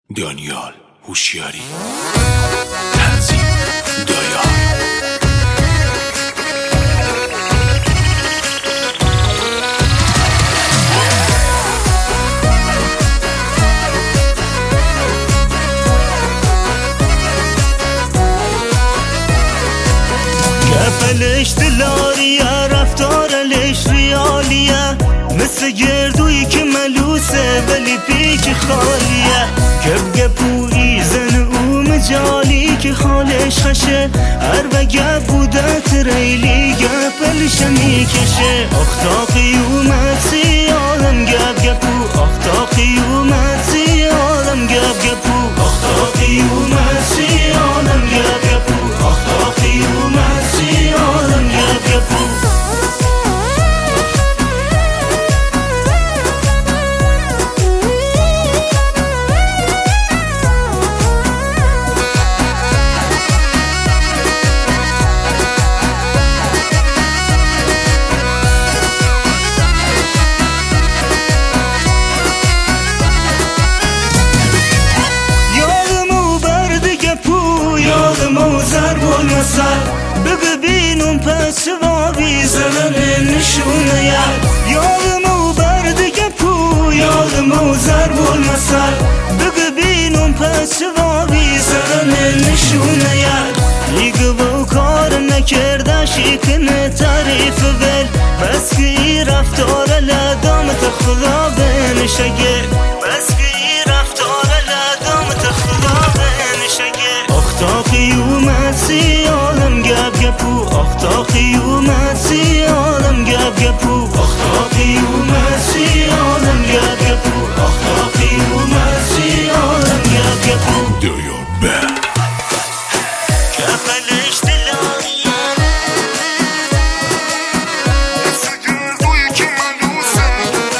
دانیال هوشیاری تنظیم دایا کفلش دلاریه رفتارش ریالیه مثل گردویی که ملوسه ولی پیک خالیه گپویی زن او مجالی که خالش خشه هر وگه بودت ریلی گپلش میکشه اختاقی اومد سیالم گپو اختاقی اومد سیالم گپو اختاقی اومد سیالم گپو اختاقی اومد سیالم گپو ببینم پس چوابی زمن نشونه یادمو برد گپو یادمو ضرب المثل ببینم پس چوابی زمن نشونه دیگه با کار نکرده شکنه تعریف ول بس که ای رفتار لدامت خدا بنشگه بس که ای رفتار لدامت خدا بنشگه اختاقی اومد سیالم گپو اختاقی اومد سیالم گپو اختاقی اومد سیالم گپو اختاقی اومد سیالم گپو دایا به کفلش دلاریه مثل گردویی که ملوسه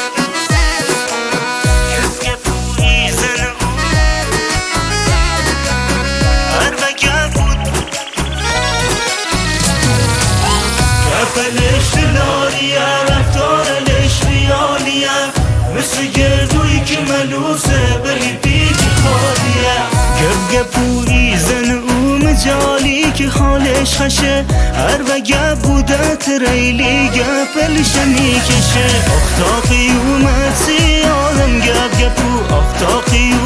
گپویی زن او هر وگه بود کفلش دلاریه رفتارش ریالیه مثل گردویی که ملوسه ولی پیک خالیه گپویی زن او مجالی که خالش خشه هر وگه بودت ریلی گپلش میکشه اختاقی اومد سیالم گپو اختاقی